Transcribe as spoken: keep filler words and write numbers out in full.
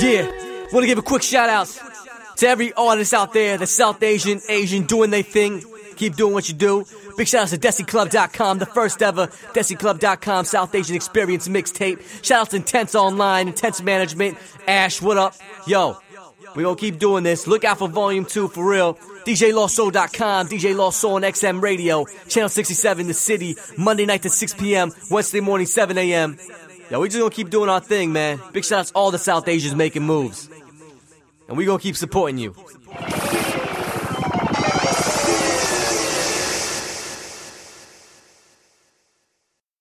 Yeah, wanna give a quick shout out to every artist out there that's South Asian, Asian, doing their thing. Keep doing what you do. Big shout out to Desi Club dot com, the first ever Desi Club dot com South Asian Experience mixtape. Shout out to Intense Online, Intense Management. Ash, what up? Yo, we gonna keep doing this. Look out for Volume two for real. D J Lost Soul dot com, D J Lost Soul on X M Radio, Channel sixty-seven, The City, Monday night to six p.m., Wednesday morning, seven a.m. Yo, we just gonna keep doing our thing, man. Big shout out to all the South Asians making moves. And we gonna keep supporting you.